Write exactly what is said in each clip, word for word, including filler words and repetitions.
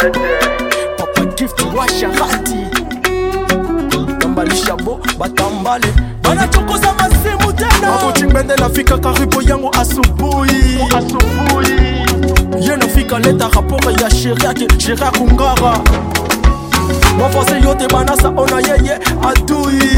Papa Gift washa hati tambalisha bo batambale bana chokoza masimu tena hapo chimbende nafika karibu yangu asubuhi asubuhi ye nafika leta raporo ya sheri yake sheri ya kungara mafase yote banasa ona yeye adui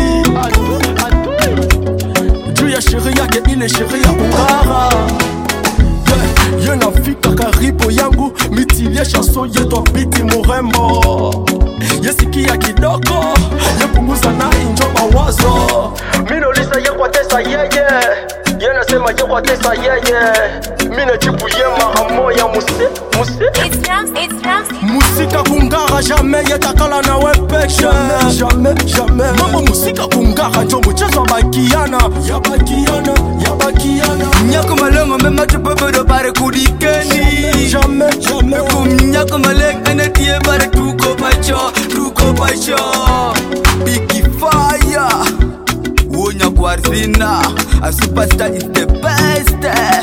juu ya sheri yake ile sheri ya kungara ye nafika karibu yangu mitilie chanson yetu biti murembo yesikia kidogo yepunguza na injo mawazo minolisa yekwatesa yeye yenasema yekwatesa yeye mine jibu ye mara moya musi musi musika kungara jamais yetakala na wepeshe jamais jamais mambo musika kungara njo mchezo bakiana ya bakiana ya bakiana nyako malongo mema tupobodo bare kudikeni jamais jamais kumnyako malek enetie bare tuko pacho tuko pacho Biggie Fire wonya kwarzina a superstar is the best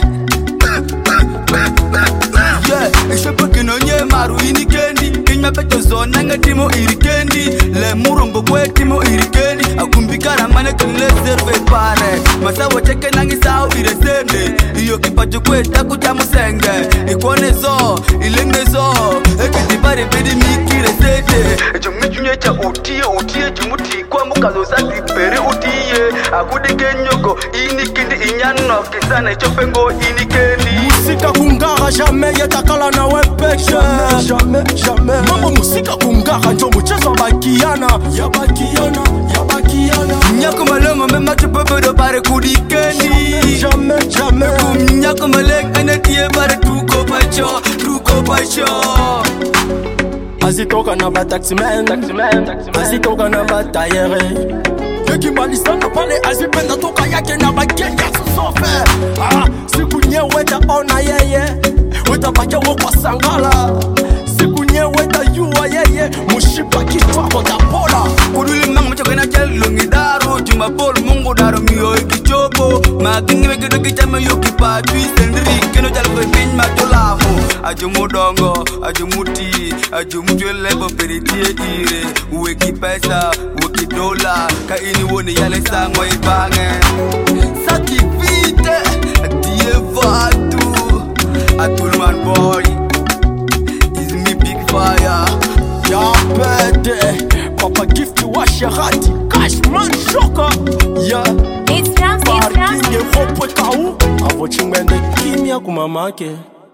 yeah ishopo kinonye maru inikendi kinywa peto zona ngatimo irikendi le murombo kwe timo irikendi akumbikara mane kile serve pare masawo cheke nangi sao iresende iyo kipacho kwe taku cha musenge ikone zo ilenge zo ekiti pare bedi mikire sete jumichunye cha utie utie jumuti kwa mukazo sa tipere utie akudike nyoko inikindi inyano kisana ichopengo inikendi musika kungara jamais yetakala na wepeshe jamais jamais mambo musika kungara njo mchezo bakiana ya bakiana ya bakiana nyako malongo mema tupobodo bare kudikeni jamais jamais kumnyako malek enetie bare tuko pacho tuko pacho azitoka na bataximen azitoka na batayere yekimalisana pale azipenda toka yake na bagenya susofe ah, siku nye weta ona yeye weta bakia wokwa sangala siku nye weta yuwa yeye mushipa kitwa kotapola kuduli mang machokena chalungi daro juma bol mungu daro miyo ikichopo makingi mekido kichame yoki patwi sendri keno chalko ipiny matolafo ajumu dongo ajumu ti ajumu twelebo peritie ire uweki pesa uweki dola ka ini woni yale sangwa ibange saki vite die vatu atulman boy is me Big Fire ya pede Papa Gift washa hati Cashman shoka ya parking ropwe kau avo chingwende kimya kumamake